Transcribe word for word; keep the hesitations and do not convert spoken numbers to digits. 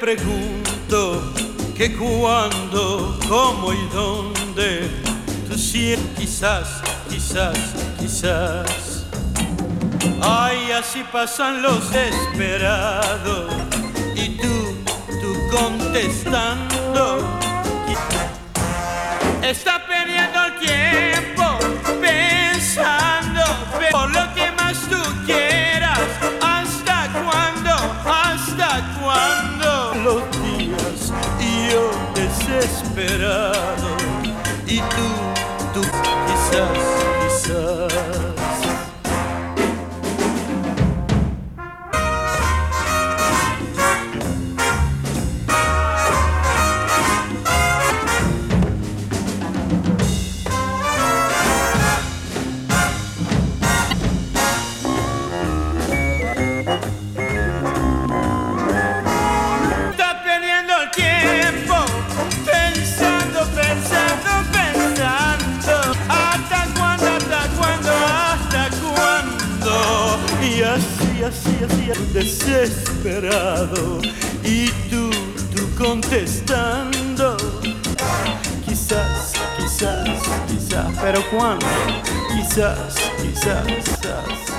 pregunto que cuándo, cómo y dónde. Tú sí, quizás, quizás, quizás. Ay, así pasan los desesperados y tú, tú contestando. Está perdiendo el tiempo pensando por lo que más tú quieras. ¿Hasta cuándo? ¿Hasta cuándo? Los días y yo desesperado y tú, tú quizás, quizás. Y así, así, así, desesperado y tú, tú contestando. Quizás, quizás, quizás, pero ¿cuándo? Quizás, quizás, quizás.